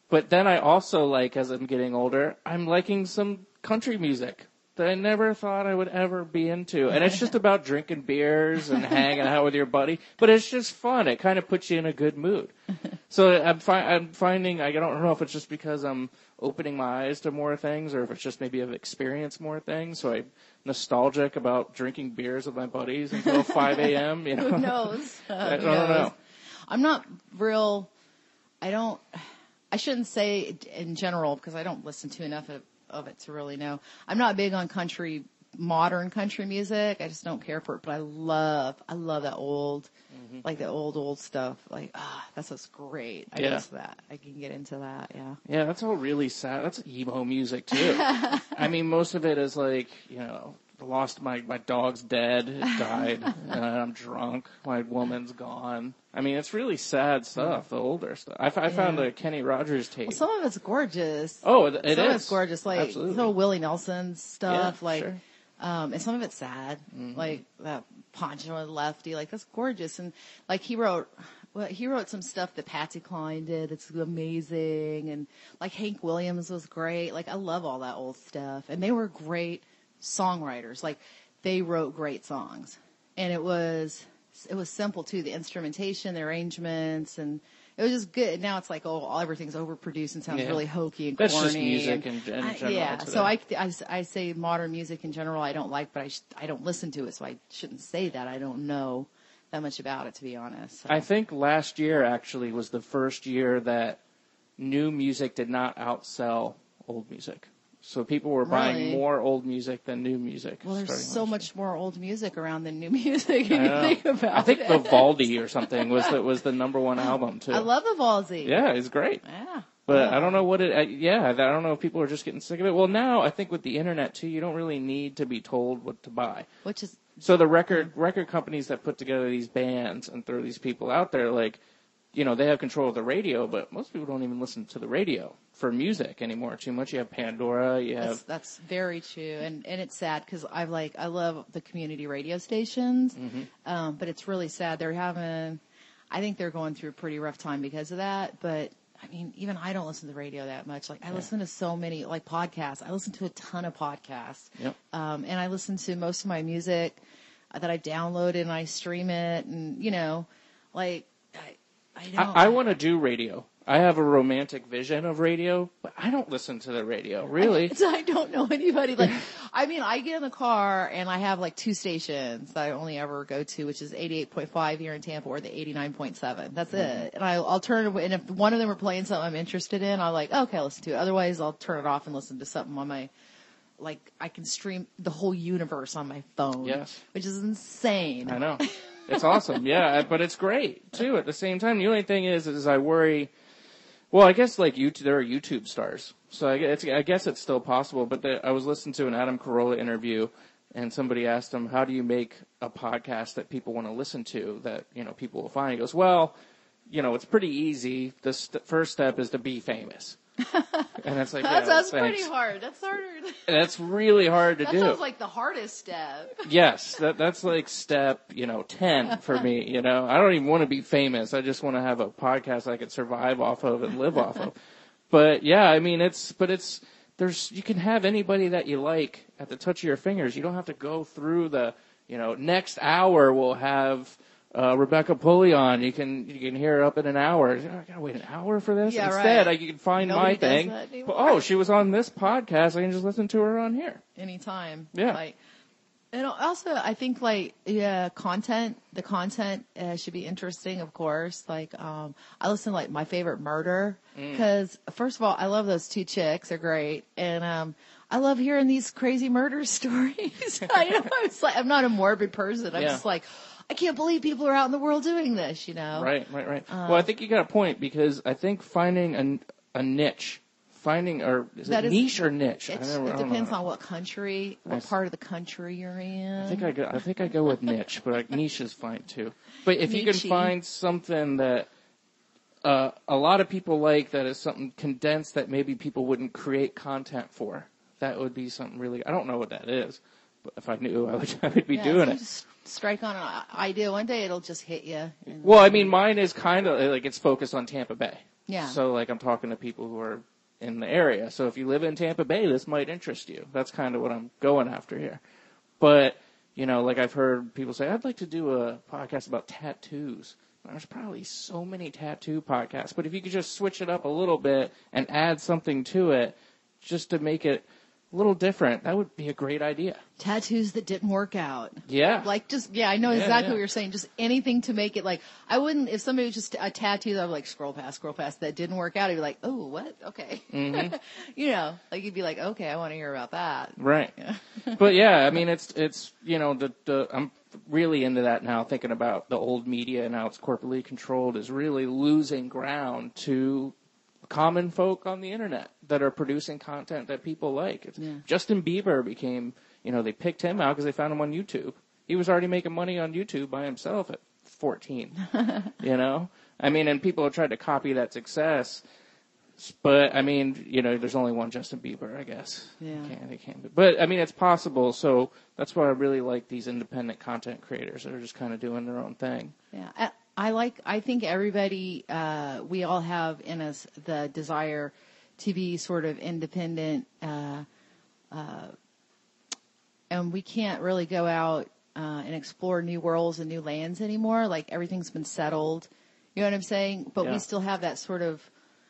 But then I also like, as I'm getting older, I'm liking some country music that I never thought I would ever be into. And it's just about drinking beers and hanging out with your buddy. But it's just fun. It kind of puts you in a good mood. So I'm, fi- I'm finding, I don't know if it's just because I'm opening my eyes to more things or if it's just maybe I've experienced more things. So I'm nostalgic about drinking beers with my buddies until five a.m. You know? Who knows? Uh, I, I who don't knows? know. I'm not real, I don't, I shouldn't say in general because I don't listen to enough of, of it to really know. I'm not big on country, modern country music. I just don't care for it, but I love, I love that old, mm-hmm. like the old, old stuff. Like, ah, that's what's great. I Yeah. guess that. I can get into that, yeah. Yeah, that's all really sad. That's emo music too. I mean, most of it is like, you know, lost my, my dog's dead, it died, and I'm drunk, my woman's gone. I mean, it's really sad stuff, the older stuff. I, I found Yeah. a Kenny Rogers tape. Well, some of it's gorgeous. Oh, it, it some is. of it's gorgeous, like Absolutely. little Willie Nelson stuff, Yeah, like, sure. um, and some of it's sad, Mm-hmm. like that Poncho and Lefty, like that's gorgeous, and like he wrote, well, he wrote some stuff that Patsy Cline did. It's amazing, and like Hank Williams was great. Like I love all that old stuff, and they were great songwriters. Like they wrote great songs, and it was it was simple too. The instrumentation, the arrangements, and it was just good. Now it's like, oh, everything's overproduced and sounds Yeah. really hokey and That's corny. just music and, in, in I- general. yeah, today. so I, I, I say modern music in general I don't like, but I, sh- I don't listen to it, so I shouldn't say that. I don't know that much about it, to be honest. So. I think last year actually was the first year that new music did not outsell old music. So people were buying Really? more old music than new music. Well, there's starting so last much more old music around than new music. If I you know. think about I think it. Vivaldi or something was the, was the number one album too. I love Vivaldi. Yeah, it's great. Yeah. But I don't know what it, uh, yeah, I don't know if people are just getting sick of it. Well, now I think with the internet too, you don't really need to be told what to buy. Which is, So the record, record companies that put together these bands and throw these people out there, like, you know, they have control of the radio, but most people don't even listen to the radio for music anymore too much. You have Pandora, you that's, have, that's very true. And, and it's sad because I like, I love the community radio stations. Mm-hmm. Um, but it's really sad. They're having, I think they're going through a pretty rough time because of that. But I mean, even I don't listen to the radio that much. Like I listen to so many, like podcasts. I listen to a ton of podcasts. Yep. Um, and I listen to most of my music that I downloaded and I stream it and, you know, like, I, I don't. I, I want to do radio. I have a romantic vision of radio, but I don't listen to the radio, really. I, I don't know anybody. Like, I mean, I get in the car and I have like two stations that I only ever go to, which is eighty-eight point five here in Tampa or the eighty-nine point seven. That's it. And I, I'll turn it, and if one of them are playing something I'm interested in, I'll like, okay, I'll listen to it. Otherwise, I'll turn it off and listen to something on my, like, I can stream the whole universe on my phone. Yes. Which is insane. I know. It's awesome. Yeah, but it's great too at the same time. The only thing is, is I worry, well, I guess like YouTube, there are YouTube stars. So I guess, I guess it's still possible, but the, I was listening to an Adam Carolla interview and somebody asked him, how do you make a podcast that people want to listen to that, you know, people will find? He goes, well, you know, it's pretty easy. The st- first step is to be famous. And it's like, That's, yeah, that's thanks. pretty hard. That's harder. That's really hard to That do. sounds like the hardest step. Yes, that that's like step, you know, ten for me, you know. I don't even want to be famous. I just want to have a podcast I could survive off of and live off of. But yeah, I mean, it's, but it's, there's, you can have anybody that you like at the touch of your fingers. You don't have to go through the, you know, next hour we'll have, uh, Rebecca Pulley on. You can, you can hear her up in an hour. I gotta wait an hour for this? Yeah, Instead, right. I can find Nobody my does thing. that anymore. Oh, she was on this podcast. I can just listen to her on here. Anytime. Yeah. Like, and also, I think like, yeah, content, the content uh, should be interesting, of course. Like, um, I listen to like My Favorite Murder because first of all, I love those two chicks. They're great. And, um, I love hearing these crazy murder stories. I know, I was like, I'm not a morbid person. I'm Yeah. just like, I can't believe people are out in the world doing this, you know? Right, right, right. well, I think you got a point because I think finding a, a niche, finding, or is That it is- niche or niche? I It's, never- I it don't depends know. on what country, what Nice. part of the country you're in. I think I go, I think I go with niche, but like niche is fine too. But if you can Niche-y. find something that uh, a lot of people like, that is something condensed that maybe people wouldn't create content for, that would be something really. I don't know what that is, but if I knew, I would. I would be Yeah, doing so it. just strike on an idea. One day it'll just hit you. Well, I mean, mine is kind of like it's focused on Tampa Bay. Yeah. So, like, I'm talking to people who are in the area. So if you live in Tampa Bay, this might interest you. That's kind of what I'm going after here. But, you know, like I've heard people say, I'd like to do a podcast about tattoos. There's probably so many tattoo podcasts. But if you could just switch it up a little bit and add something to it just to make it a little different, that would be a great idea. Tattoos that didn't work out. Yeah. Like just, yeah, I know Yeah, exactly yeah. what you're saying. Just anything to make it like, I wouldn't, if somebody was just a tattoo, I'd be like, scroll past, scroll past. That didn't work out. I'd be like, oh, what? Okay. Mm-hmm. You know, like you'd be like, okay, I want to hear about that. Right. Yeah. But yeah, I mean, it's, it's, you know, the, the, I'm really into that now, thinking about the old media and how it's corporately controlled is really losing ground to common folk on the internet that are producing content that people like. It's, Yeah. Justin Bieber became, you know, they picked him out because they found him on YouTube. He was already making money on YouTube by himself at fourteen, you know? I mean, and people have tried to copy that success. But, I mean, you know, there's only one Justin Bieber, I guess. Yeah. They can't, they can't be. But, I mean, it's possible. So that's why I really like these independent content creators that are just kind of doing their own thing. Yeah. I, I like, I think everybody, uh, we all have in us the desire to be sort of independent, uh, uh, and we can't really go out, uh, and explore new worlds and new lands anymore. Like everything's been settled. You know what I'm saying? But Yeah. we still have that sort of,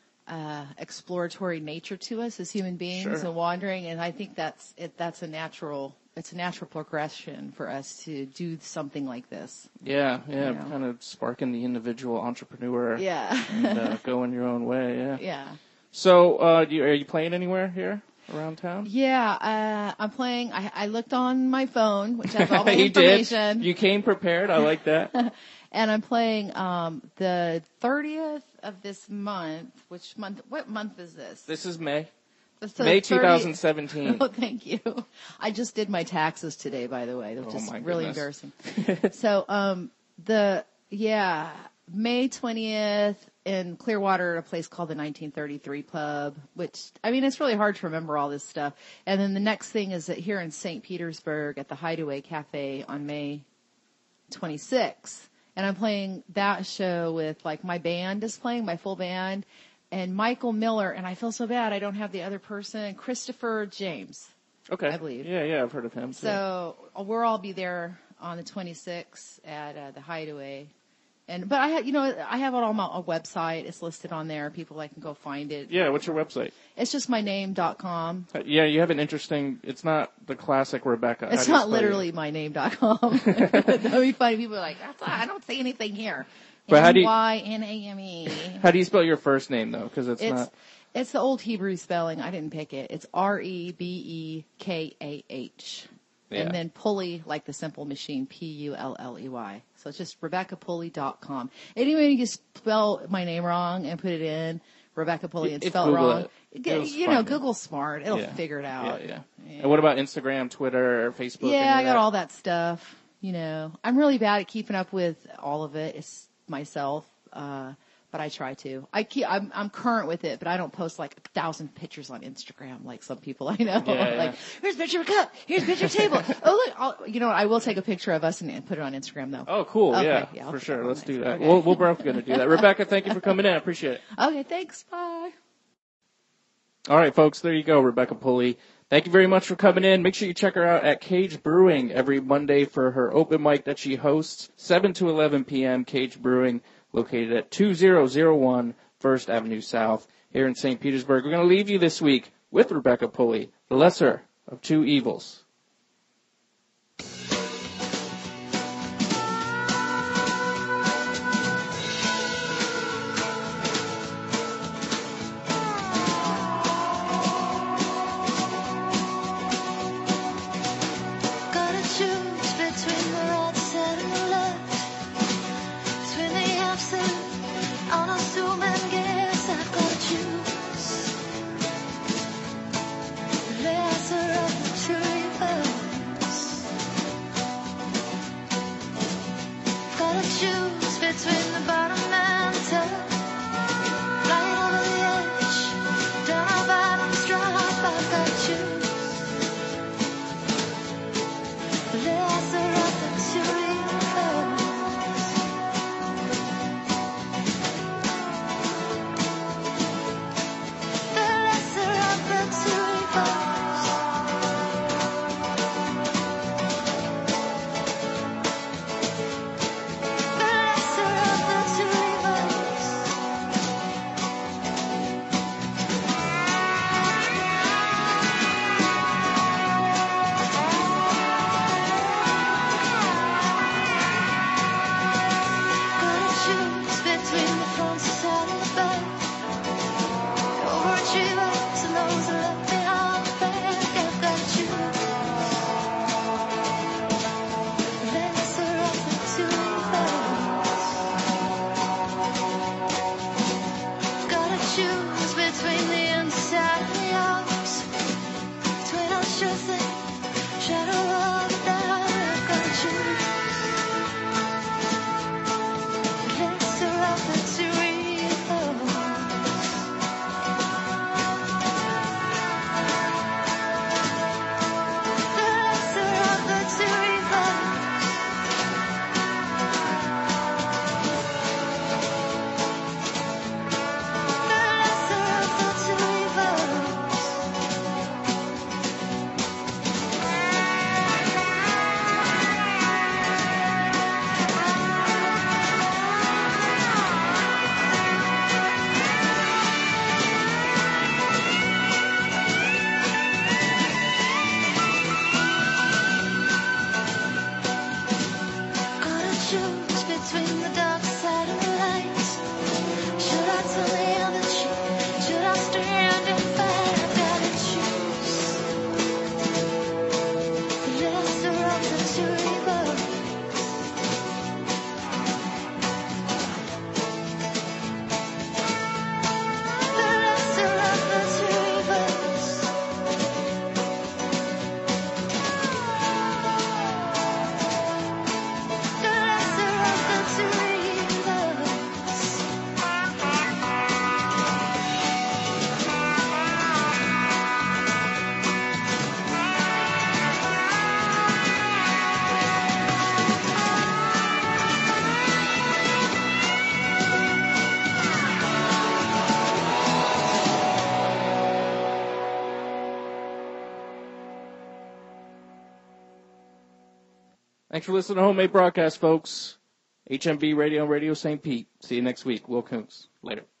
uh, exploratory nature to us as human beings Sure. and wandering. And I think that's it, that's a natural, it's a natural progression for us to do something like this. Yeah, yeah, You know. kind of sparking the individual entrepreneur. Yeah. And uh, going your own way, yeah. Yeah. So, uh, do you, are you playing anywhere here around town? Yeah, uh, I'm playing. I, I looked on my phone, which has all my you information. did. You came prepared. I like that. And I'm playing um, the thirtieth of this month. Which month? What month is this? This is May. It's the May thirtieth twenty seventeen. Oh, thank you. I just did my taxes today, by the way, which Oh, is my really goodness. embarrassing. So, um, the yeah, May twentieth in Clearwater at a place called the nineteen thirty-three Pub, which, I mean, it's really hard to remember all this stuff. And then the next thing is that here in Saint Petersburg at the Hideaway Cafe on May twenty-sixth. And I'm playing that show with, like, my band is playing, my full band, and Michael Miller, and I feel so bad I don't have the other person, Christopher James. Okay. I believe. Yeah, yeah, I've heard of him. Too. So we'll all be there on the twenty-sixth at uh, the Hideaway. And but I have, you know, I have it on my a website. It's listed on there. People like can go find it. Yeah, what's your website? It's just my name dot com. Uh, yeah, you have an interesting. It's not the classic Rebecca. How It's do you not spell your- literally my name dot com. That would be funny. People are like, That's, I don't see anything here. But how do you- N Y N A M E. How do you spell your first name though? Because it's, It's not. it's the old Hebrew spelling. I didn't pick it. It's R E B E K A H. Yeah. And then Pulley, like the simple machine, P U L L E Y. So it's just Rebecca Pulley dot com. Anyway, you can spell my name wrong and put it in Rebecca Pulley and If spell it Google wrong. it, Get- it'll you find know, it. Google's smart. It'll Yeah. figure it out. Yeah, yeah, Yeah. And what about Instagram, Twitter, Facebook? Yeah, any I of got that? all that stuff. You know, I'm really bad at keeping up with all of it. It's myself, uh, but I try to. I keep, I'm, I'm current with it, but I don't post like a thousand pictures on Instagram like some people I know. Yeah, Like, yeah. here's a picture of a cup. Here's a picture of a table. Oh, look. I'll, you know, I will take a picture of us and, and put it on Instagram though. Oh, cool. Okay, yeah, yeah, I'll for put sure. that on Let's my do Instagram. that. Okay. We'll, we're both going to do that. Rebecca, thank you for coming in. I appreciate it. Okay, thanks. Bye. All right, folks, there you go, Rebecca Pulley. Thank you very much for coming in. Make sure you check her out at Cage Brewing every Monday for her open mic that she hosts, seven to eleven p.m., Cage Brewing, located at two thousand one First Avenue South here in Saint Petersburg. We're going to leave you this week with Rebecca Pulley, the lesser of two evils. Gotta choose between the right side and the left, between the absent, unassuming guess. I've gotta choose the lesser of the two evils. Gotta choose between the bottom and the top, flying over the edge, down our bottoms drop. I've gotta choose the lesser of the two evils. Thanks for listening to Homemade Broadcast, folks. H M B Radio and Radio Saint Pete. See you next week. Will Koontz. Later.